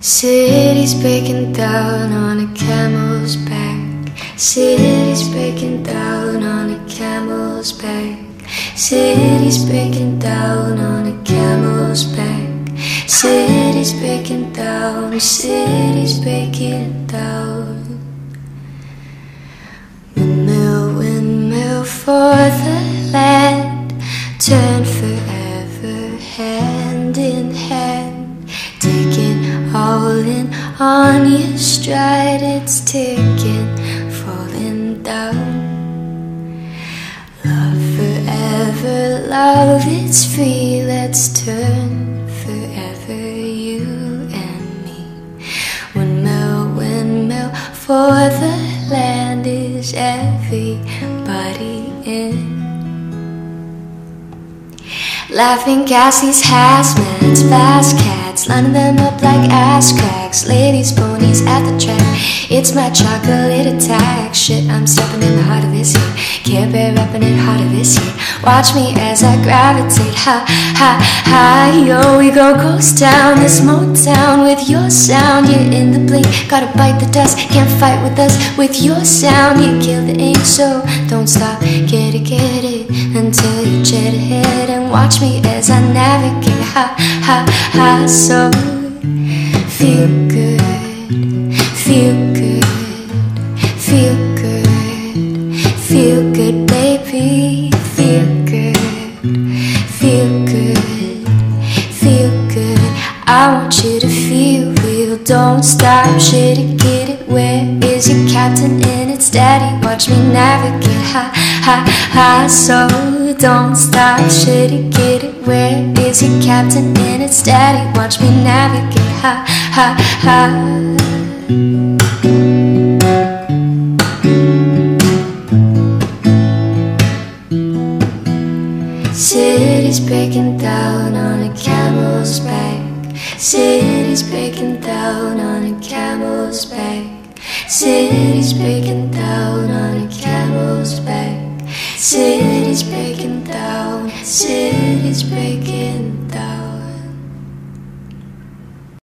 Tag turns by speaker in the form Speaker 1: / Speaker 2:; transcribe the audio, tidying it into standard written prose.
Speaker 1: Cities breaking down on a camel's back. Cities breaking down on a camel's back. Cities breaking down on a camel's back. Cities breaking down, cities breaking down. Windmill, windmill for the land, turn forever hand in hand, taking all in on your stride. It's ticking, falling down. Love forever, love it's free. Let's turn forever, you and me. Windmill, windmill for the land. Is everybody in? Laughing Cassies, hazmats, fast cats, lining them up like ass cracks. Ladies, ponies at the track. It's my chocolate attack. Shit, I'm stepping in the heart of this heat. Care Bear repping it harder this year. Watch me as I gravitate. Ha, ha, ha, yo, we go ghost town. This Motown with your sound. You're in the blink, gotta bite the dust. Can't fight with us, with your sound. You kill the ink, so don't stop. Get it, until you jet ahead. And watch me as I navigate. Ha, ha, ha, so feel good, feel good, feel good, feel good, baby. Feel good, feel good, feel good. I want you to feel real. Don't stop, shit it, get it. Where is your captain and its daddy? Watch me navigate. Ha, ha, ha, so don't stop, shit it, get it. Where is your captain and its daddy? Watch me navigate. Ha, ha, ha. Cities breaking down on a camel's back. Cities breaking down on a camel's back. Cities breaking down on a camel's back.